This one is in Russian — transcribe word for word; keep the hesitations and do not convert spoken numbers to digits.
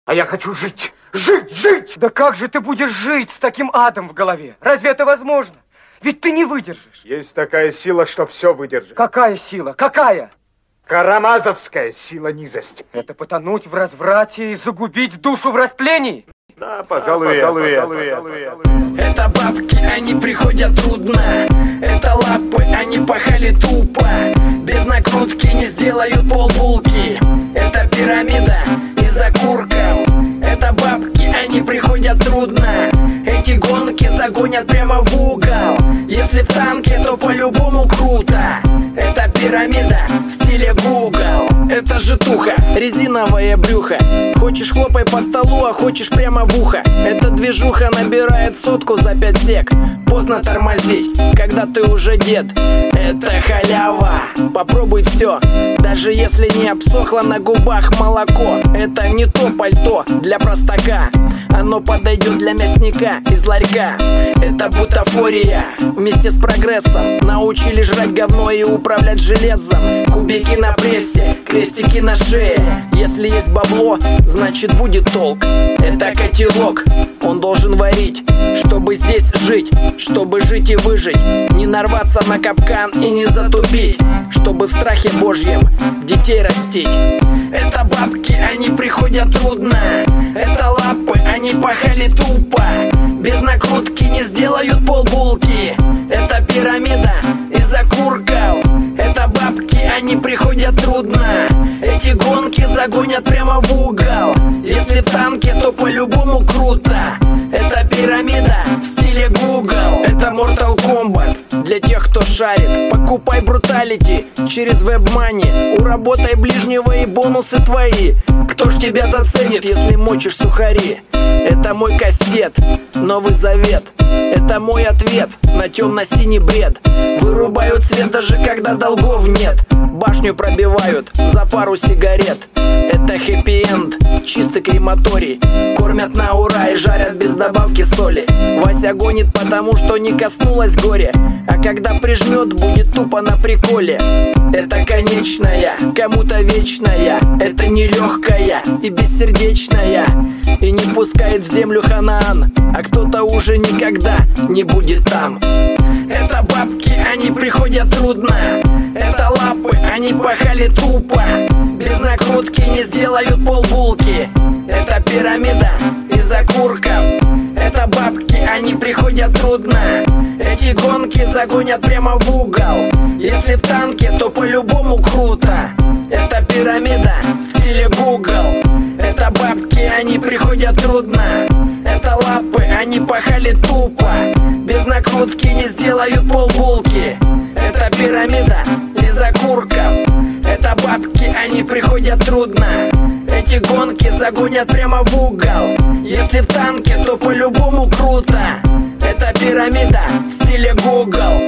А я хочу жить. Жить, жить! Да как же ты будешь жить с таким адом в голове? Разве это возможно? Ведь ты не выдержишь. Есть такая сила, что все выдержит. Какая сила? Какая? Карамазовская сила низости. Это потонуть в разврате и загубить душу в растлении? Да, пожалуй, а, пожалуй, пожалуй, пожалуй, пожалуй. Это бабки, они приходят трудно. Это лапы, они пахали тупо. Без накрутки не сделают полбулки. Это пирамида из окурков. Это бабки, они приходят трудно. Эти гонки загонят прямо в угол. Если в танке, то по-любому круто. Это пирамида в стиле Google. Это житуха, резиновое брюхо. Хочешь хлопай по столу, а хочешь прямо в ухо. Эта движуха набирает сотку за пять сек. Поздно тормозить, когда ты уже дед. Это халява, попробуй все. Даже если не обсохло на губах молоко. Это не то пальто для простака. Оно подойдет для мясника из ларька. Это бутафория вместе с прогрессом. Научили жрать говно и управлять железом. Кубики на прессе, крестики на шее. Если есть бабло, значит будет толк. Это котелок, он должен варить, чтобы здесь жить, чтобы жить и выжить. Не нарваться на капкан и не затупить, чтобы в страхе Божьем детей растить. Это бабки, они приходят трудно. Это лапы, они пахали тупо. Без накрутки не сделают полбулки. Это пирамида из окурков. Это бабки, они приходят трудно. Эти гонки загонят прямо в угол. Если в танке, то по-любому круто. Это пирамида в стиле Google. Это Mortal Kombat для тех, кто шарит. Покупай бруталити через WebMoney. Уработай ближнего и бонусы твои. Кто ж тебя заценит, если мочишь сухари? Это мой кастет, Новый Завет. Это мой ответ на темно-синий бред. Вырубают свет даже когда долгов нет. Башню пробивают за пару сигарет. Это хэппи-энд, чистый крематорий. Кормят на ура и жарят без добавки соли. Вася гонит, потому что не коснулась горя. А когда прижмет, будет тупо на приколе. Это конечная, кому-то вечная. Это нелегкая и бессердечная. И не пускает в землю Ханаан. А кто-то уже никогда не будет там. Это бабки, они приходят трудно. Это лапы, они пахали тупо. Без накрутки не сделают полбулки. Это пирамида из окурков. Это бабки, они приходят трудно. Эти гонки загонят прямо в угол. Если в танке, то по-любому круто. Это пирамида в стиле Google. Это бабки, они приходят трудно. Это лапы, они пахали тупо. Без накрутки не сделают полбулки. Это пирамида из окурков. Это бабки, они приходят трудно. Эти гонки загонят прямо в угол. Если в танке, то по-любому круто. Это пирамида в стиле Google.